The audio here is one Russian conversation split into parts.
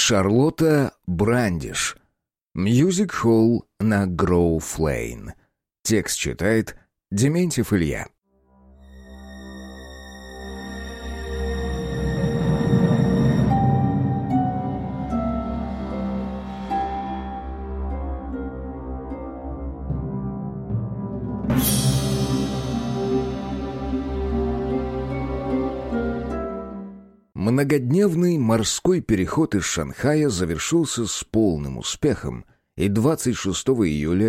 Шарлотта Брандиш. Мьюзик-холл на Гроув-Лейн. Текст читает Дементьев Илья. Многодневный морской переход из Шанхая завершился с полным успехом, и 26 июля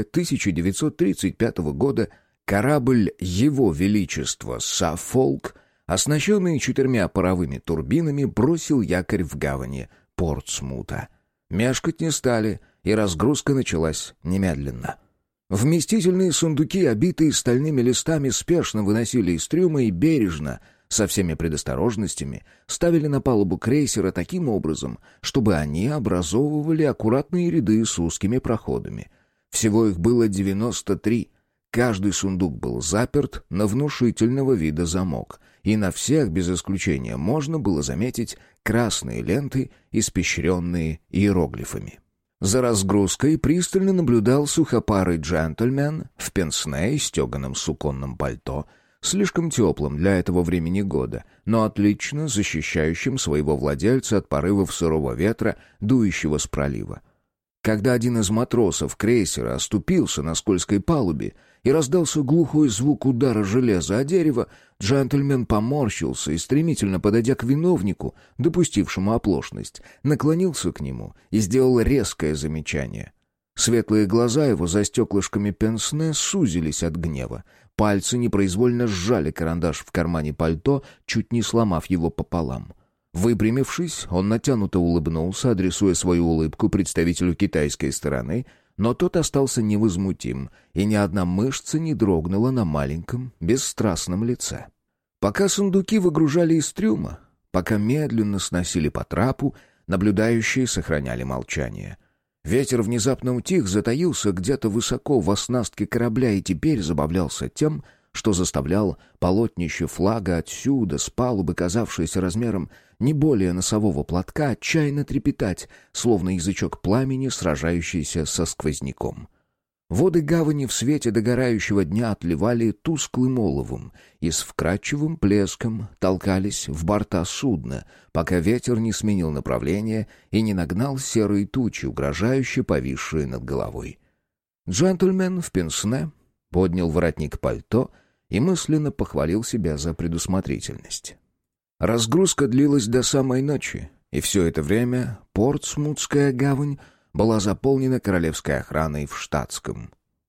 1935 года корабль Его Величества «Саффолк», оснащенный 4 паровыми турбинами, бросил якорь в гавани Портсмута. Мешкать не стали, и разгрузка началась немедленно. Вместительные сундуки, обитые стальными листами, спешно выносили из трюма и бережно, со всеми предосторожностями, ставили на палубу крейсера таким образом, чтобы они образовывали аккуратные ряды с узкими проходами. Всего их было 93. Каждый сундук был заперт на внушительного вида замок, и на всех, без исключения, можно было заметить красные ленты, испещренные иероглифами. За разгрузкой пристально наблюдал сухопарый джентльмен в пенсне и стеганом суконном пальто, слишком теплым для этого времени года, но отлично защищающим своего владельца от порывов сырого ветра, дующего с пролива. Когда один из матросов крейсера оступился на скользкой палубе и раздался глухой звук удара железа о дерево, джентльмен поморщился и, стремительно подойдя к виновнику, допустившему оплошность, наклонился к нему и сделал резкое замечание. Светлые глаза его за стеклышками пенсне сузились от гнева. Пальцы непроизвольно сжали карандаш в кармане пальто, чуть не сломав его пополам. Выпрямившись, он натянуто улыбнулся, адресуя свою улыбку представителю китайской стороны, но тот остался невозмутим, и ни одна мышца не дрогнула на маленьком, бесстрастном лице. Пока сундуки выгружали из трюма, пока медленно сносили по трапу, наблюдающие сохраняли молчание. Ветер внезапно утих, затаился где-то высоко в оснастке корабля и теперь забавлялся тем, что заставлял полотнище флага отсюда, с палубы, казавшееся размером не более носового платка, отчаянно трепетать, словно язычок пламени, сражающийся со сквозняком. Воды гавани в свете догорающего дня отливали тусклым оловом и с вкрадчивым плеском толкались в борта судна, пока ветер не сменил направление и не нагнал серые тучи, угрожающе повисшие над головой. Джентльмен в пенсне поднял воротник пальто и мысленно похвалил себя за предусмотрительность. Разгрузка длилась до самой ночи, и все это время Портсмутская гавань была заполнена королевской охраной в штатском.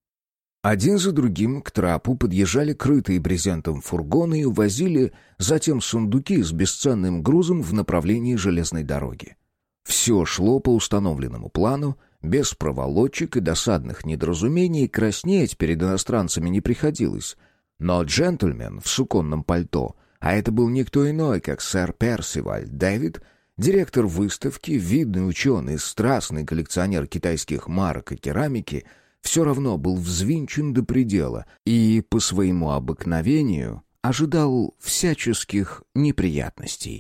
Один за другим к трапу подъезжали крытые брезентом фургоны и увозили затем сундуки с бесценным грузом в направлении железной дороги. Все шло по установленному плану, без проволочек и досадных недоразумений, краснеть перед иностранцами не приходилось. Но джентльмен в суконном пальто, а это был никто иной, как сэр Персиваль Дэвид, директор выставки, видный ученый, страстный коллекционер китайских марок и керамики, все равно был взвинчен до предела и, по своему обыкновению, ожидал всяческих неприятностей.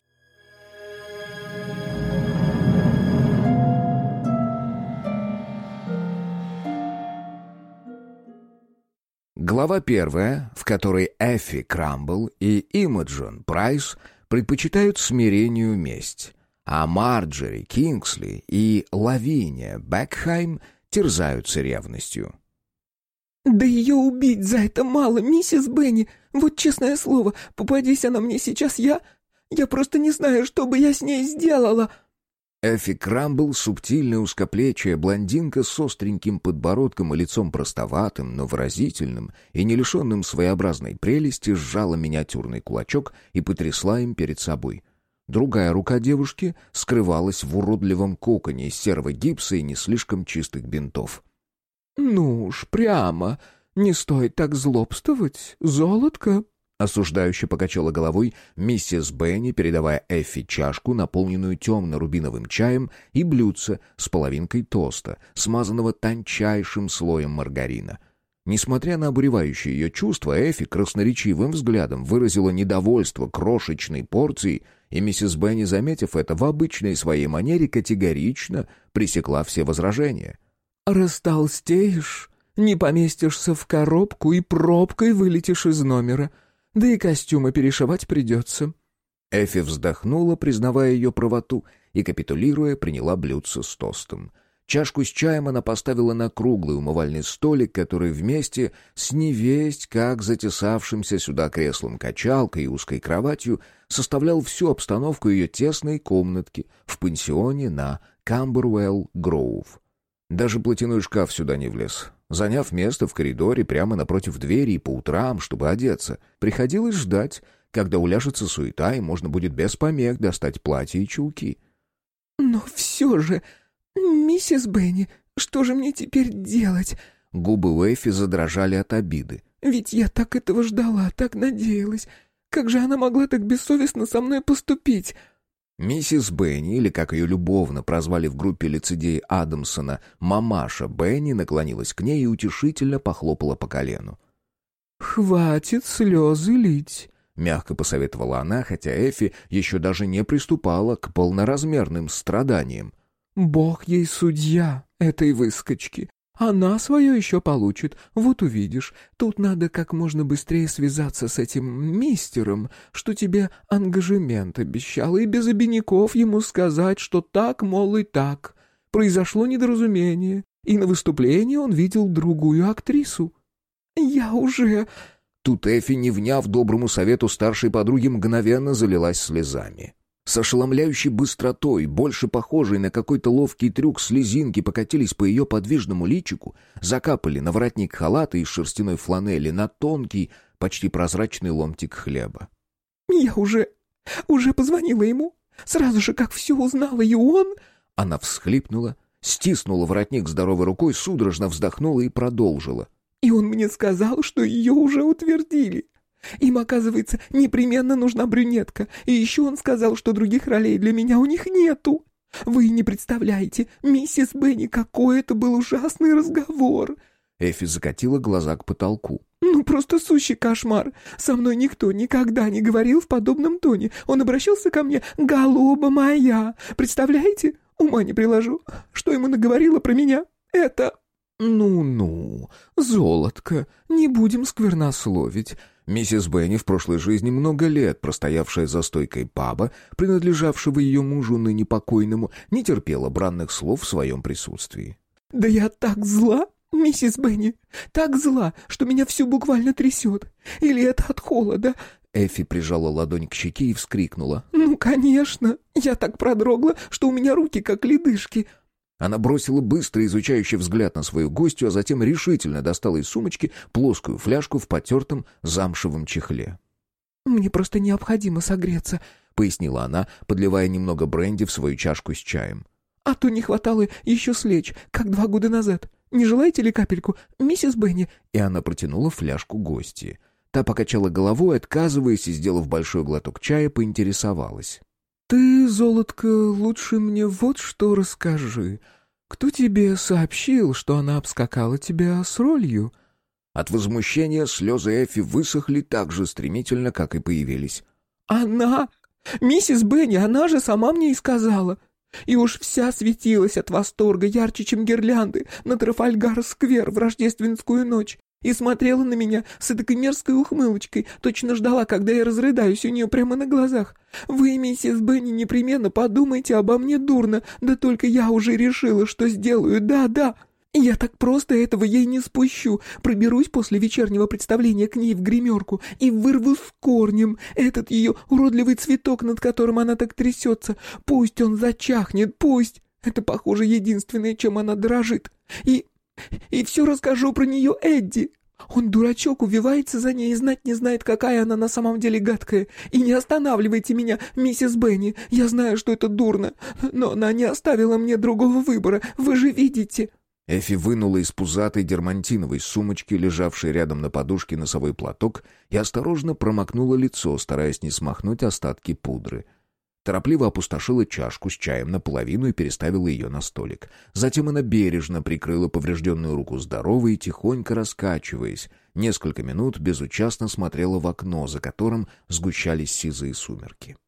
Глава 1, в которой Эффи Крамбл и Имоджен Прайс предпочитают смирению месть, а Марджери Кингсли и Лавиния Бекхайм терзаются ревностью. «Да ее убить за это мало, миссис Бенни! Вот честное слово, попадись она мне сейчас, я просто не знаю, что бы я с ней сделала!» Эффи Крамбл, субтильная узкоплечья блондинка с остреньким подбородком и лицом простоватым, но выразительным и не лишенным своеобразной прелести, сжала миниатюрный кулачок и потрясла им перед собой. Другая рука девушки скрывалась в уродливом коконе из серого гипса и не слишком чистых бинтов. «Ну уж, прямо, не стоит так злобствовать, золотко!» Осуждающе покачала головой миссис Бенни, передавая Эффи чашку, наполненную темно-рубиновым чаем, и блюдце с половинкой тоста, смазанного тончайшим слоем маргарина. Несмотря на обуревающие ее чувства, Эффи красноречивым взглядом выразила недовольство крошечной порцией И миссис Бенни, заметив это, в обычной своей манере категорично пресекла все возражения. «Растолстеешь, не поместишься в коробку и пробкой вылетишь из номера. Да и костюмы перешивать придется». Эффи вздохнула, признавая ее правоту, и, капитулируя, приняла блюдце с тостом. Чашку с чаем она поставила на круглый умывальный столик, который вместе с невесть как затесавшимся сюда креслом-качалкой и узкой кроватью составлял всю обстановку ее тесной комнатки в пансионе на Камбервелл-Гроув. Даже платяной шкаф сюда не влез. Заняв место в коридоре прямо напротив двери и по утрам, чтобы одеться, приходилось ждать, когда уляжется суета и можно будет без помех достать платье и чулки. «Но все же, миссис Бенни, что же мне теперь делать?» Губы Уэйфи задрожали от обиды. «Ведь я так этого ждала, так надеялась. Как же она могла так бессовестно со мной поступить?» Миссис Бенни, или как ее любовно прозвали в группе лицедея Адамсона, мамаша Бенни, наклонилась к ней и утешительно похлопала по колену. «Хватит слезы лить», — мягко посоветовала она, хотя Эффи еще даже не приступала к полноразмерным страданиям. «Бог ей судья, этой выскочки. Она свое еще получит, вот увидишь. Тут надо как можно быстрее связаться с этим мистером, что тебе ангажемент обещал, и без обиняков ему сказать, что так, мол, и так. Произошло недоразумение, и на выступлении он видел другую актрису». «Я уже...» Тут Эффи, не вняв доброму совету старшей подруги, мгновенно залилась слезами. С ошеломляющей быстротой, больше похожей на какой-то ловкий трюк, слезинки покатились по ее подвижному личику, закапали на воротник халата из шерстяной фланели, на тонкий, почти прозрачный ломтик хлеба. «Я уже позвонила ему. Сразу же, как все узнала, и он...» Она всхлипнула, стиснула воротник здоровой рукой, судорожно вздохнула и продолжила. «И он мне сказал, что ее уже утвердили. Им, оказывается, непременно нужна брюнетка. И еще он сказал, что других ролей для меня у них нету. Вы не представляете, миссис Бенни, какой это был ужасный разговор!» Эффи закатила глаза к потолку. «Ну, просто сущий кошмар. Со мной никто никогда не говорил в подобном тоне. Он обращался ко мне: «Голуба моя!» Представляете? Ума не приложу. Что ему наговорила про меня? Это...» «Ну-ну, золотко, не будем сквернословить». Миссис Бенни, в прошлой жизни много лет простоявшая за стойкой паба, принадлежавшего ее мужу ныне покойному, не терпела бранных слов в своем присутствии. «Да я так зла, миссис Бенни, так зла, что меня всю буквально трясет. Или это от холода?» Эффи прижала ладонь к щеке и вскрикнула. «Ну, конечно, я так продрогла, что у меня руки как ледышки». Она бросила быстрый изучающий взгляд на свою гостью, а затем решительно достала из сумочки плоскую фляжку в потертом замшевом чехле. «Мне просто необходимо согреться», — пояснила она, подливая немного бренди в свою чашку с чаем. «А то не хватало еще слечь, как 2 года назад. Не желаете ли капельку, миссис Бенни?» И она протянула фляжку гостье. Та покачала головой, отказываясь, и, сделав большой глоток чая, поинтересовалась. «Ты, золотко, лучше мне вот что расскажи. Кто тебе сообщил, что она обскакала тебя с ролью?» От возмущения слезы Эффи высохли так же стремительно, как и появились. «Она? Миссис Бенни, она же сама мне и сказала. И уж вся светилась от восторга ярче, чем гирлянды на Трафальгар-сквер в рождественскую ночь. И смотрела на меня с этой мерзкой ухмылочкой, точно ждала, когда я разрыдаюсь у нее прямо на глазах. Вы, миссис Бенни, непременно подумайте обо мне дурно, да только я уже решила, что сделаю, да. Я так просто этого ей не спущу. Проберусь после вечернего представления к ней в гримерку и вырву с корнем этот ее уродливый цветок, над которым она так трясется. Пусть он зачахнет, пусть. Это, похоже, единственное, чем она дорожит. И все расскажу про нее Эдди. Он, дурачок, увивается за ней и знать не знает, какая она на самом деле гадкая. И не останавливайте меня, миссис Бенни. Я знаю, что это дурно, но она не оставила мне другого выбора. Вы же видите». Эффи вынула из пузатой дермантиновой сумочки, лежавшей рядом на подушке, носовой платок и осторожно промокнула лицо, стараясь не смахнуть остатки пудры. Торопливо опустошила чашку с чаем наполовину и переставила ее на столик. Затем она бережно прикрыла поврежденную руку здоровой и, тихонько раскачиваясь, несколько минут безучастно смотрела в окно, за которым сгущались сизые сумерки.